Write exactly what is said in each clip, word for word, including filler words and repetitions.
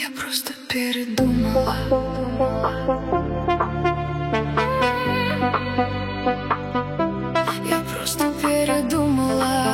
Я просто передумала. Я просто передумала.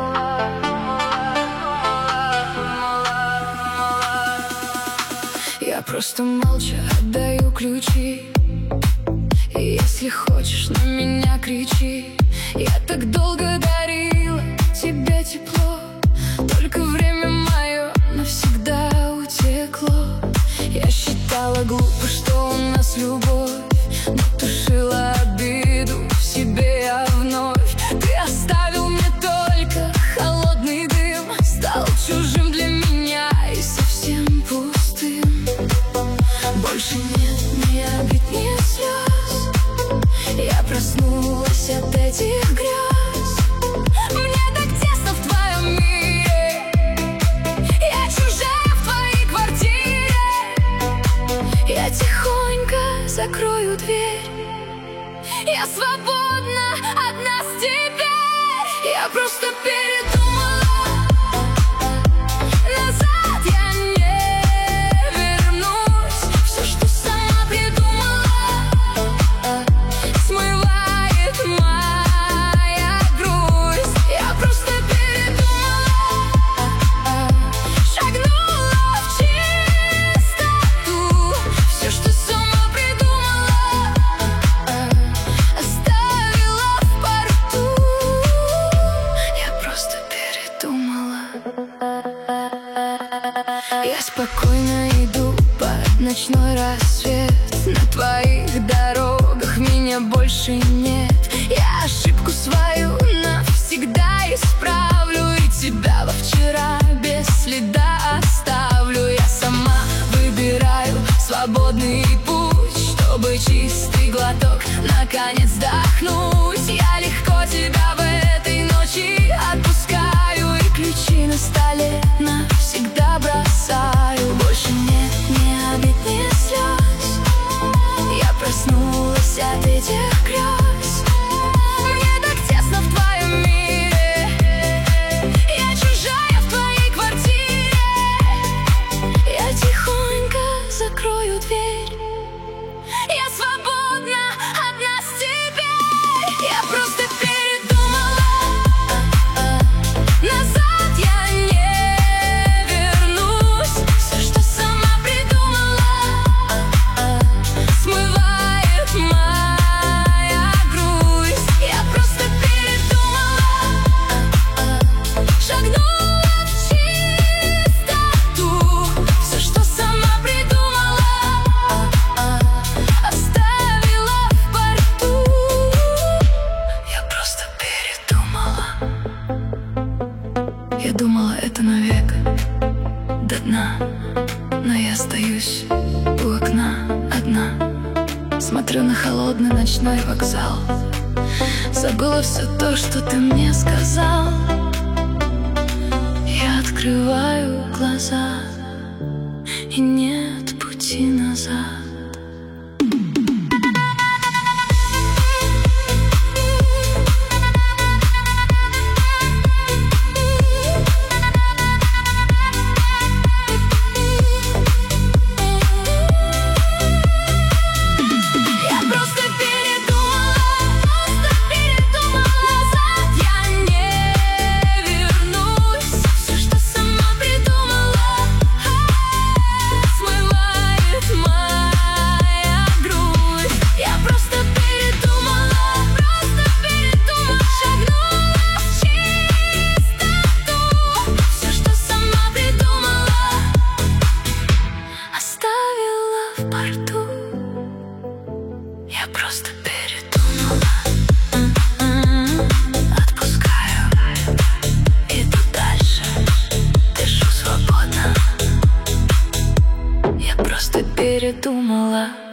Я просто молча отдаю ключи. И если хочешь, на меня кричи. Я так долго дарила тебе тепло, только время мое навсегда утекло. Я считала глупо, что у нас любовь, но тушила обиду в себе я вновь. Ты оставил мне только холодный дым, стал чужим для меня и совсем пустым. Больше нет ни обид, ни слез. Я проснулась от этих грез. Мне так тесно в твоем мире. Я чужая в твоей квартире. Я тихонько закрою дверь. Я свободна от нас теперь. Я просто передумала. Назад я не вернусь. Все, что сама придумала, смывает моя грусть. Я просто передумала. Шагнула в чистоту. Все, что сама придумала, оставила в порту. Я просто передумала. Я спокойно иду под ночной рассвет. На твоих дорогах меня больше нет. Я ошибку свою навсегда исправлю, и тебя во вчера без следа оставлю. Я сама выбираю свободный путь, чтобы чистый глоток наконец вдохнуть. Я легко тебя в этой ночи отпускаю, и ключи на столе навсегда бросаю. Больше нет ни обид, ни слез. Я проснулась от этих грез. Мне так тесно в твоем мире. Я чужая в твоей квартире. Я тихонько закрою дверь. Я свободна от нас теперь. Я просто передумала. Назад я не вернусь. Все, что сама придумала, смывает моя грусть. Я просто передумала. Шагнула в чистоту. Все, что сама придумала, оставила в порту. Я просто передумала. Я думала, это навек, до дна. Но я остаюсь у окна одна. Смотрю на холодный ночной вокзал. Забыла все то, что ты мне сказал. Я открываю глаза, и нет пути назад. Я просто передумала. Просто передумала. Назад я не вернусь. Все, что сама придумала, смывает моя грусть. Я просто передумала. Просто передумала. Шагнула в чистоту. Все, что сама придумала, оставила в порту. Я просто передумала. Отпускаю, иду дальше, дышу свободно. Я просто передумала.